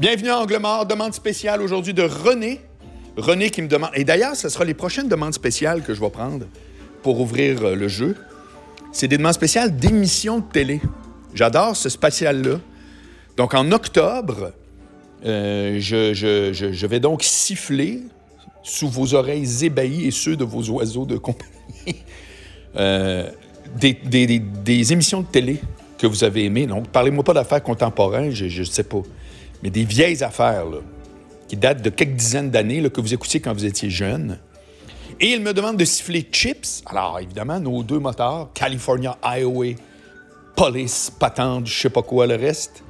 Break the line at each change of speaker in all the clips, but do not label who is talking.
Bienvenue à Angle Mort, demande spéciale aujourd'hui de René. René qui me demande... Et d'ailleurs, ce sera les prochaines demandes spéciales que je vais prendre pour ouvrir le jeu. C'est des demandes spéciales d'émissions de télé. J'adore ce spécial-là. Donc, en octobre, je vais donc siffler sous vos oreilles ébahies et ceux de vos oiseaux de compagnie des émissions de télé que vous avez aimées. Donc, parlez-moi pas d'affaires contemporaines, je ne sais pas. Mais des vieilles affaires, là, qui datent de quelques dizaines d'années, là, que vous écoutiez quand vous étiez jeune. Et il me demande de siffler Chips. Alors, évidemment, nos deux moteurs, California Highway, Police, Patente, je sais pas quoi, le reste.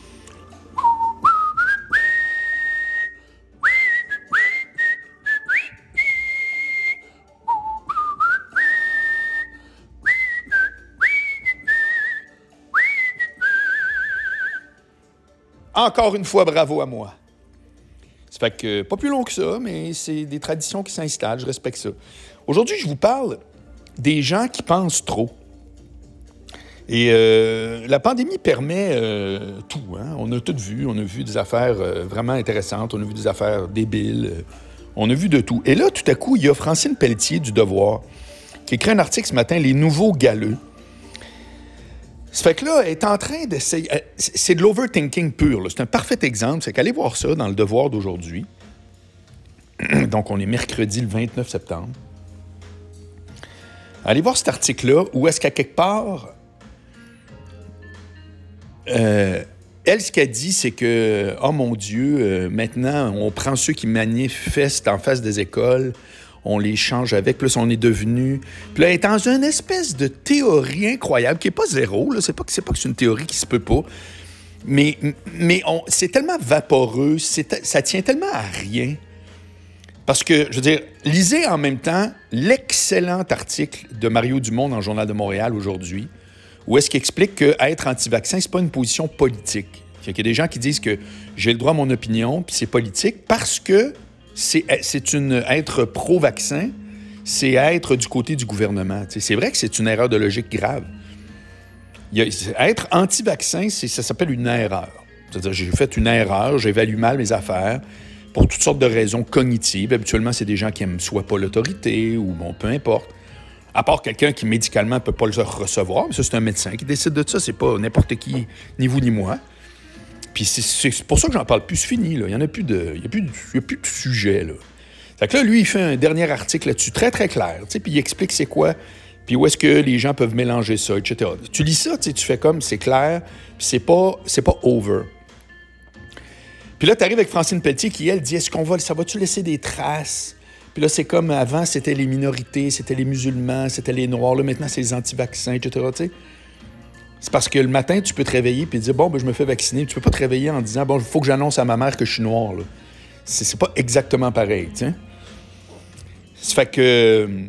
Encore une fois, bravo à moi. Ça fait que, pas plus long que ça, mais c'est des traditions qui s'installent, je respecte ça. Aujourd'hui, je vous parle des gens qui pensent trop. Et la pandémie permet tout. Hein? On a tout vu. On a vu des affaires vraiment intéressantes. On a vu des affaires débiles. On a vu de tout. Et là, tout à coup, il y a Francine Pelletier du Devoir qui écrit un article ce matin, « Les nouveaux galeux ». Ça fait que là, elle est en train d'essayer... C'est de l'overthinking pur. Là. C'est un parfait exemple. C'est qu'allez voir ça dans le Devoir d'aujourd'hui. Donc, on est mercredi le 29 septembre. Allez voir cet article-là où est-ce qu'à quelque part... elle, ce qu'elle dit, c'est que, oh mon Dieu, maintenant, on prend ceux qui manifestent en face des écoles, on les change avec, plus on est devenu... Puis là, elle est dans une espèce de théorie incroyable, qui n'est pas zéro, là. C'est pas que c'est une théorie qui se peut pas, mais c'est tellement vaporeux, ça tient tellement à rien. Parce que, je veux dire, lisez en même temps l'excellent article de Mario Dumont dans le Journal de Montréal aujourd'hui, où est-ce qu'il explique qu'être anti-vaccin, c'est pas une position politique. Il y a des gens qui disent que j'ai le droit à mon opinion, puis c'est politique, parce que être pro-vaccin, c'est être du côté du gouvernement. T'sais, c'est vrai que c'est une erreur de logique grave. Être anti-vaccin, ça s'appelle une erreur. C'est-à-dire, j'ai fait une erreur, j'évalue mal mes affaires pour toutes sortes de raisons cognitives. Habituellement, c'est des gens qui n'aiment soit pas l'autorité ou bon, peu importe. À part quelqu'un qui, médicalement, ne peut pas le recevoir. Mais ça, c'est un médecin qui décide de ça. C'est pas n'importe qui, ni vous ni moi. Puis c'est pour ça que j'en parle plus. C'est fini, là. Il n'y a plus de sujet, là. Fait que là, lui, il fait un dernier article là-dessus, très, très clair. Puis il explique c'est quoi, puis où est-ce que les gens peuvent mélanger ça, etc. Tu lis ça, tu fais comme, c'est clair, puis c'est pas over. Puis là, tu arrives avec Francine Pelletier qui, elle, dit, ça va-tu laisser des traces? Puis là, c'est comme avant, c'était les minorités, c'était les musulmans, c'était les noirs. Là, maintenant, c'est les anti-vaccins, etc. T'sais. C'est parce que le matin, tu peux te réveiller et dire, bon, ben, je me fais vacciner. Tu peux pas te réveiller en disant, bon, il faut que j'annonce à ma mère que je suis noir. Là. C'est pas exactement pareil. T'sais. Ça fait que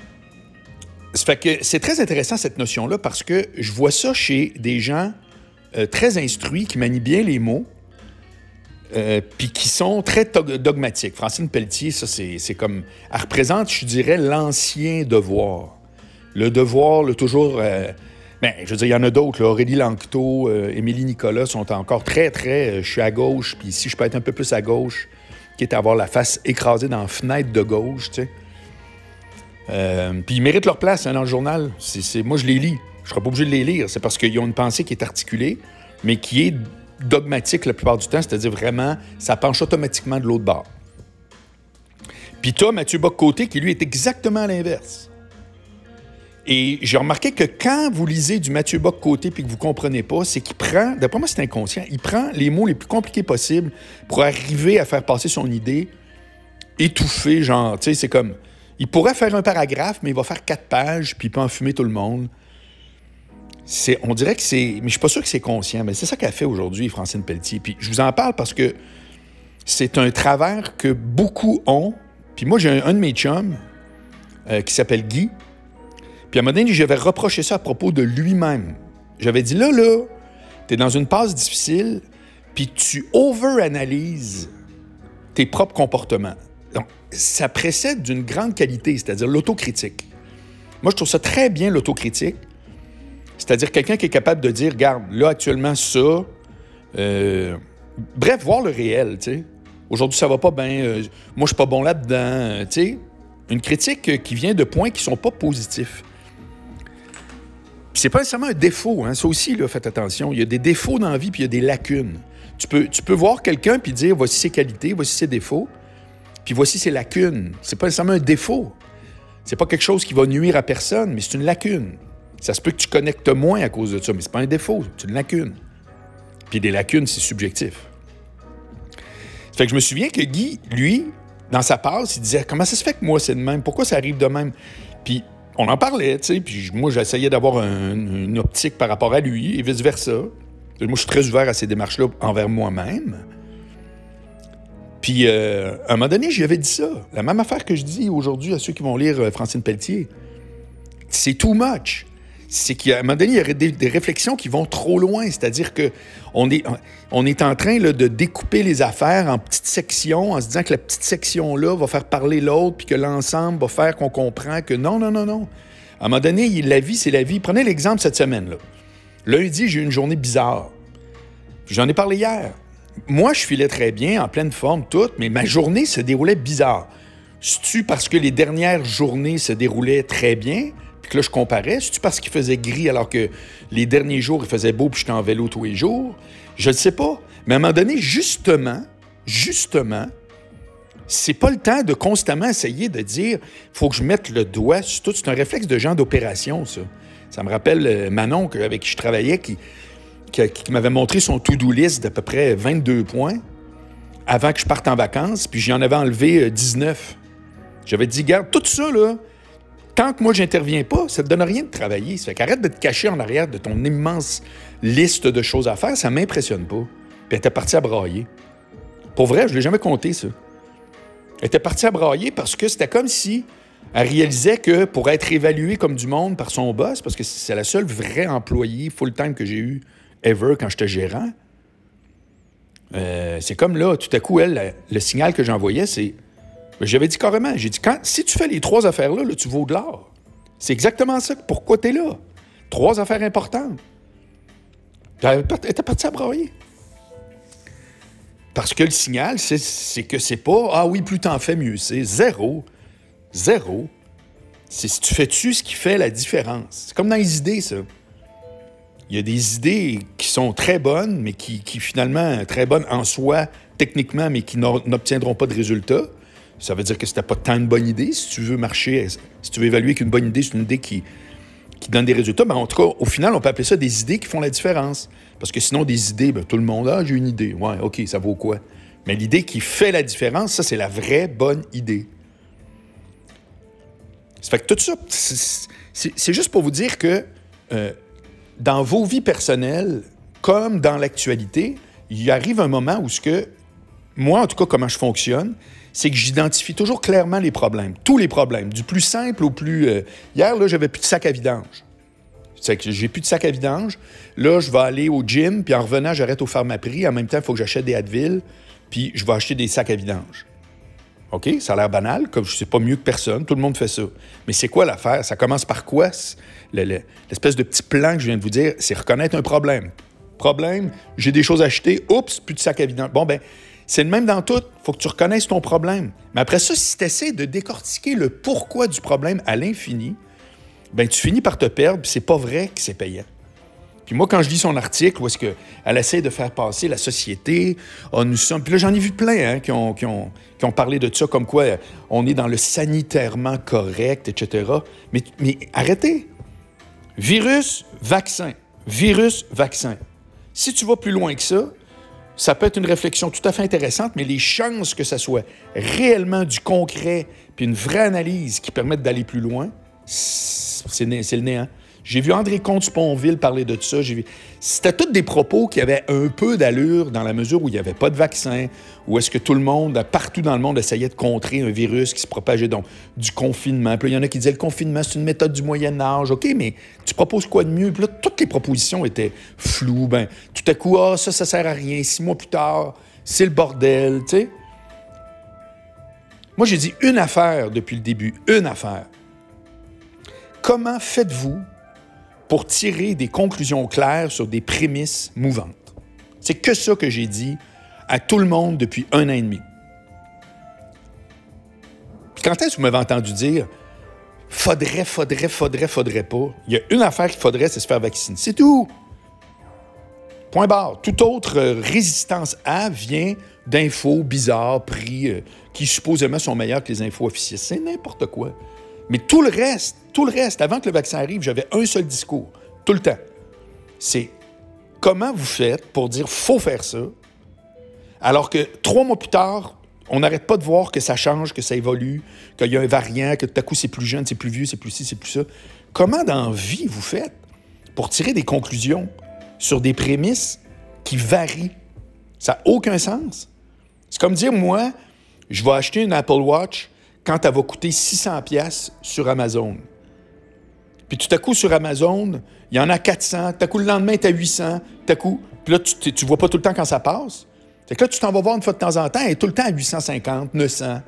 c'est très intéressant, cette notion-là, parce que je vois ça chez des gens très instruits qui manient bien les mots, puis qui sont très dogmatiques. Francine Pelletier, ça, c'est comme... Elle représente, je dirais, l'ancien Devoir. Le Devoir, toujours... je veux dire, il y en a d'autres. Là. Aurélie Lanctot, Émilie Nicolas sont encore très, très... je suis à gauche, puis si je peux être un peu plus à gauche, qui est à avoir la face écrasée dans la fenêtre de gauche, tu sais. Puis ils méritent leur place hein, dans le journal. Moi, je les lis. Je ne serais pas obligé de les lire. C'est parce qu'ils ont une pensée qui est articulée, mais qui est dogmatique la plupart du temps, c'est-à-dire vraiment, ça penche automatiquement de l'autre bord. Puis tu as Mathieu Bock-Côté qui, lui, est exactement à l'inverse. Et j'ai remarqué que quand vous lisez du Mathieu Bock-Côté puis que vous ne comprenez pas, c'est qu'il prend, d'après moi, c'est inconscient, il prend les mots les plus compliqués possibles pour arriver à faire passer son idée étouffée, genre, tu sais, c'est comme... Il pourrait faire un paragraphe, mais il va faire 4 pages, puis il peut enfumer tout le monde. On dirait que c'est... Mais je suis pas sûr que c'est conscient, mais c'est ça qu'elle fait aujourd'hui, Francine Pelletier. Puis je vous en parle parce que c'est un travers que beaucoup ont. Puis moi, j'ai un de mes chums qui s'appelle Guy. Puis à un moment donné, j'avais reproché ça à propos de lui-même. J'avais dit, là, t'es dans une passe difficile, puis tu over-analyses tes propres comportements. Donc, ça précède d'une grande qualité, c'est-à-dire l'autocritique. Moi, je trouve ça très bien, l'autocritique. C'est-à-dire quelqu'un qui est capable de dire, regarde, là, actuellement, ça, Bref, voir le réel, tu sais. Aujourd'hui, ça va pas bien. Moi, je suis pas bon là-dedans, tu sais. Une critique qui vient de points qui sont pas positifs. Puis c'est pas nécessairement un défaut, hein. Ça aussi, là, faites attention. Il y a des défauts dans la vie, puis il y a des lacunes. Tu peux voir quelqu'un puis dire voici ses qualités, voici ses défauts, puis voici ses lacunes. C'est pas nécessairement un défaut. C'est pas quelque chose qui va nuire à personne, mais c'est une lacune. Ça se peut que tu connectes moins à cause de ça, mais c'est pas un défaut, c'est une lacune. Puis des lacunes, c'est subjectif. Ça fait que je me souviens que Guy, lui, dans sa passe, il disait « Comment ça se fait que moi, c'est de même? Pourquoi ça arrive de même? » Puis on en parlait, tu sais, puis moi, j'essayais d'avoir une optique par rapport à lui et vice-versa. Moi, je suis très ouvert à ces démarches-là envers moi-même. Puis, à un moment donné, j'y avais dit ça. La même affaire que je dis aujourd'hui à ceux qui vont lire Francine Pelletier. C'est too much. C'est qu'à un moment donné, il y aurait des réflexions qui vont trop loin. C'est-à-dire qu'on est en train là, de découper les affaires en petites sections, en se disant que la petite section-là va faire parler l'autre, puis que l'ensemble va faire qu'on comprend que non. À un moment donné, la vie, c'est la vie. Prenez l'exemple cette semaine-là. Lundi, j'ai eu une journée bizarre. J'en ai parlé hier. Moi, je filais très bien, en pleine forme, tout, mais ma journée se déroulait bizarre. C'est-tu parce que les dernières journées se déroulaient très bien, puis que là, je comparais? C'est-tu parce qu'il faisait gris alors que les derniers jours, il faisait beau, puis j'étais en vélo tous les jours? Je ne sais pas. Mais à un moment donné, justement, c'est pas le temps de constamment essayer de dire « faut que je mette le doigt sur tout ». C'est un réflexe de gens d'opération, ça. Ça me rappelle Manon, avec qui je travaillais, qui m'avait montré son to-do list d'à peu près 22 points avant que je parte en vacances, puis j'en avais enlevé 19. J'avais dit, garde, tout ça, là, tant que moi, j'interviens pas, ça te donne rien de travailler. Ça fait qu'arrête de te cacher en arrière de ton immense liste de choses à faire, ça m'impressionne pas. Puis elle était partie à brailler. Pour vrai, je l'ai jamais compté, ça. Elle était partie à brailler parce que c'était comme si elle réalisait que pour être évaluée comme du monde par son boss, parce que c'est la seule vraie employée full-time que j'ai eue ever quand j'étais gérant, c'est comme là, tout à coup, elle, le signal que j'envoyais, c'est... J'avais dit carrément, j'ai dit, si tu fais les 3 affaires-là, là, tu vaux de l'or. C'est exactement ça. Pourquoi t'es là? 3 affaires importantes. Elle était partie à brailler. Parce que le signal, c'est que c'est pas « Ah oui, plus t'en fais, mieux c'est. » Zéro. C'est si tu fais-tu ce qui fait la différence. C'est comme dans les idées, ça. Il y a des idées qui sont très bonnes, mais qui finalement, très bonnes en soi, techniquement, mais qui n'obtiendront pas de résultats. Ça veut dire que c'était pas tant une bonne idée. Si tu veux marcher, si tu veux évaluer qu'une bonne idée, c'est une idée qui donne des résultats, ben en tout cas, au final, on peut appeler ça des idées qui font la différence. Parce que sinon, des idées, ben, tout le monde, j'ai une idée. Ouais, OK, ça vaut quoi? Mais l'idée qui fait la différence, ça, c'est la vraie bonne idée. Ça fait que tout ça, c'est juste pour vous dire que dans vos vies personnelles, comme dans l'actualité, il arrive un moment où moi, en tout cas, comment je fonctionne, c'est que j'identifie toujours clairement les problèmes, tous les problèmes, du plus simple au plus... Hier, là, j'avais plus de sac à vidange. C'est que j'ai plus de sac à vidange. Là, je vais aller au gym, puis en revenant, j'arrête au Pharmaprix. En même temps, il faut que j'achète des Advil, puis je vais acheter des sacs à vidange. OK? Ça a l'air banal, comme je sais pas mieux que personne. Tout le monde fait ça. Mais c'est quoi l'affaire? Ça commence par quoi? L'espèce de petit plan que je viens de vous dire, c'est reconnaître un problème. Problème, j'ai des choses à acheter. Oups, plus de sac à vidange. Bon, ben, c'est le même dans tout. Il faut que tu reconnaisses ton problème. Mais après ça, si tu essaies de décortiquer le pourquoi du problème à l'infini, ben tu finis par te perdre, puis c'est pas vrai que c'est payant. Puis moi, quand je lis son article, où est-ce qu'elle essaie de faire passer la société, nous sommes... Puis là, j'en ai vu plein qui ont parlé de ça, comme quoi on est dans le sanitairement correct, etc. Mais arrêtez. Virus, vaccin. Virus, vaccin. Si tu vas plus loin que ça peut être une réflexion tout à fait intéressante, mais les chances que ça soit réellement du concret puis une vraie analyse qui permette d'aller plus loin, c'est le néant. J'ai vu André Comte-Sponville parler de ça. C'était tous des propos qui avaient un peu d'allure dans la mesure où il n'y avait pas de vaccin, où est-ce que tout le monde, partout dans le monde, essayait de contrer un virus qui se propageait, donc du confinement. Puis là, il y en a qui disaient le confinement, c'est une méthode du Moyen-Âge. OK, mais tu proposes quoi de mieux? Puis là, toutes les propositions étaient floues. Ben, tout à coup, ça sert à rien. 6 mois plus tard, c'est le bordel, tu sais. Moi, j'ai dit une affaire depuis le début, une affaire. Comment faites-vous pour tirer des conclusions claires sur des prémices mouvantes? C'est que ça que j'ai dit à tout le monde depuis 1 an et demi. Puis quand est-ce que vous m'avez entendu dire « faudrait pas », il y a une affaire qu'il faudrait, c'est se faire vacciner. C'est tout. Point barre. Toute autre résistance à vient d'infos bizarres, pris, qui supposément sont meilleures que les infos officielles. C'est n'importe quoi. Mais tout le reste, avant que le vaccin arrive, j'avais un seul discours, tout le temps. C'est comment vous faites pour dire « faut faire ça », alors que 3 mois plus tard, on n'arrête pas de voir que ça change, que ça évolue, qu'il y a un variant, que tout à coup c'est plus jeune, c'est plus vieux, c'est plus ci, c'est plus ça. Comment dans la vie vous faites pour tirer des conclusions sur des prémices qui varient? Ça n'a aucun sens. C'est comme dire, moi, je vais acheter une Apple Watch quand elle va coûter 600$ sur Amazon. Puis tout à coup, sur Amazon, il y en a 400, tout à coup, le lendemain, tu as 800, tout à coup, puis là, tu vois pas tout le temps quand ça passe. Fait que là, tu t'en vas voir une fois de temps en temps, et tout le temps à 850, 900.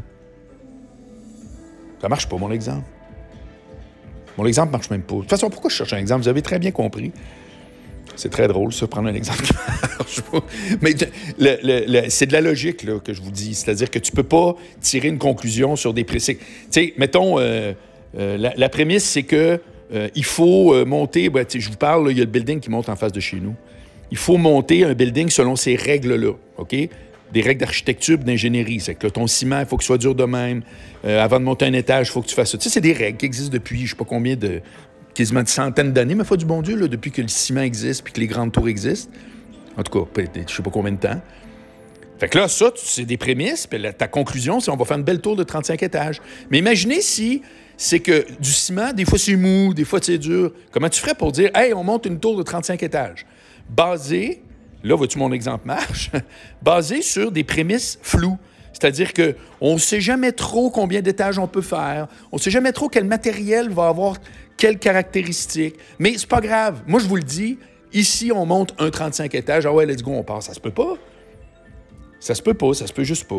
Ça marche pas, mon exemple. Mon exemple marche même pas. De toute façon, pourquoi je cherche un exemple? Vous avez très bien compris. C'est très drôle, ça, prendre un exemple qui marche pas. Mais c'est de la logique là, que je vous dis. C'est-à-dire que tu peux pas tirer une conclusion sur des précis. Tu sais, mettons, la prémisse, c'est que il faut monter... Ben, je vous parle, il y a le building qui monte en face de chez nous. Il faut monter un building selon ces règles-là, OK? Des règles d'architecture et d'ingénierie. C'est que là, ton ciment, il faut qu'il soit dur de même. Avant de monter un étage, il faut que tu fasses ça. Tu sais, c'est des règles qui existent depuis, je ne sais pas combien quasiment de centaines d'années, mais foi du bon Dieu, là, depuis que le ciment existe puis que les grandes tours existent. En tout cas, je ne sais pas combien de temps. Fait que là, ça, c'est des prémices. Puis ta conclusion, c'est on va faire une belle tour de 35 étages. Mais imaginez si c'est que du ciment, des fois c'est mou, des fois c'est dur. Comment tu ferais pour dire, hey, on monte une tour de 35 étages? Basé, là, vois-tu mon exemple marche, basé sur des prémices floues. C'est-à-dire qu'on ne sait jamais trop combien d'étages on peut faire, on ne sait jamais trop quel matériel va avoir quelles caractéristiques. Mais c'est pas grave. Moi, je vous le dis, ici, on monte un 35 étages. Ah ouais, let's go, on part. Ça se peut pas. Ça se peut pas, ça se peut juste pas.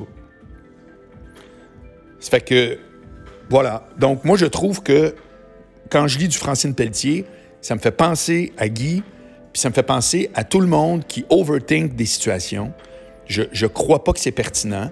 Ça fait que, voilà. Donc, moi, je trouve que quand je lis du Francine Pelletier, ça me fait penser à Guy, puis ça me fait penser à tout le monde qui overthink des situations. Je crois pas que c'est pertinent.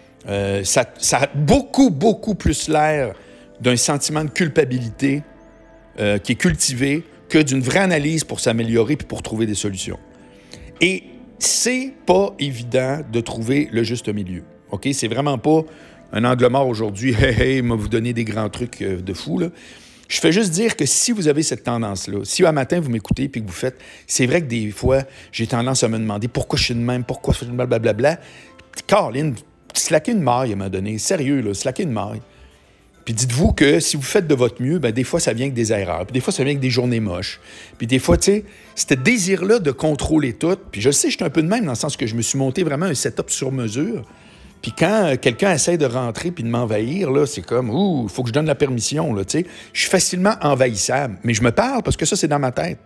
Ça a beaucoup plus l'air d'un sentiment de culpabilité qui est cultivé que d'une vraie analyse pour s'améliorer puis pour trouver des solutions. Et c'est pas évident de trouver le juste milieu. OK? C'est vraiment pas un angle mort aujourd'hui. Hey, m'a vous donner des grands trucs de fou, là. Je fais juste dire que si vous avez cette tendance-là, si un matin vous m'écoutez et que vous faites, c'est vrai que des fois, j'ai tendance à me demander pourquoi je suis de même, pourquoi je suis de même, blablabla. Caroline, slackez une maille à un moment donné. Sérieux, là, slackez une maille. Puis dites-vous que si vous faites de votre mieux, ben des fois, ça vient avec des erreurs. Puis des fois, ça vient avec des journées moches. Puis des fois, tu sais, ce désir-là de contrôler tout. Puis je sais, je suis un peu de même dans le sens que je me suis monté vraiment un setup sur mesure. Puis quand quelqu'un essaie de rentrer puis de m'envahir, là, c'est comme, il faut que je donne la permission, là, tu sais. Je suis facilement envahissable. Mais je me parle parce que ça, c'est dans ma tête.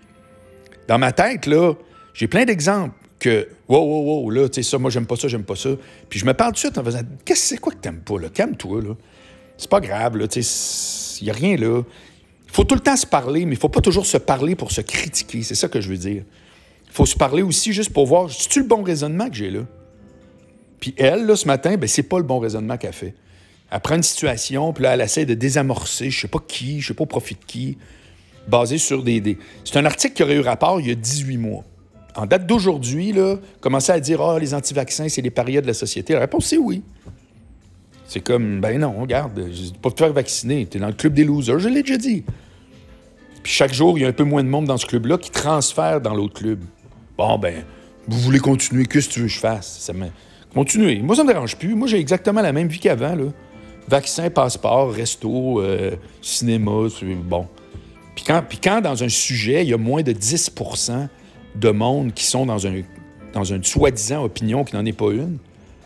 Dans ma tête, là, j'ai plein d'exemples que, wow, là, tu sais, ça, moi, j'aime pas ça. Puis je me parle tout de suite en faisant, c'est quoi que t'aimes pas, là? Calme-toi, là. C'est pas grave, là, tu sais, il n'y a rien, là. Il faut tout le temps se parler, mais il faut pas toujours se parler pour se critiquer. C'est ça que je veux dire. Il faut se parler aussi juste pour voir, c'est-tu le bon raisonnement que j'ai là? Puis elle, là, ce matin, ben c'est pas le bon raisonnement qu'elle fait. Elle prend une situation, puis là, elle essaie de désamorcer, je sais pas au profit de qui, basé sur des... C'est un article qui aurait eu rapport il y a 18 mois. En date d'aujourd'hui, là, commencer à dire « Ah, les anti-vaccins, c'est les parias de la société », la réponse, c'est oui. C'est comme, ben non, regarde, je dis pas te faire vacciner, t'es dans le club des losers, je l'ai déjà dit. Puis chaque jour, il y a un peu moins de monde dans ce club-là qui transfère dans l'autre club. Bon, ben, vous voulez continuer, qu'est-ce que tu veux que je fasse? Continuez. Moi, ça me dérange plus. Moi, j'ai exactement la même vie qu'avant, là. Vaccin, passeport, resto, cinéma, bon. Puis quand dans un sujet, il y a moins de 10% de monde qui sont dans une soi-disant opinion qui n'en est pas une,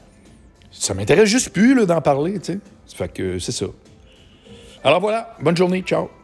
ça m'intéresse juste plus là, d'en parler, tu sais. Ça fait que c'est ça. Alors voilà, bonne journée, ciao.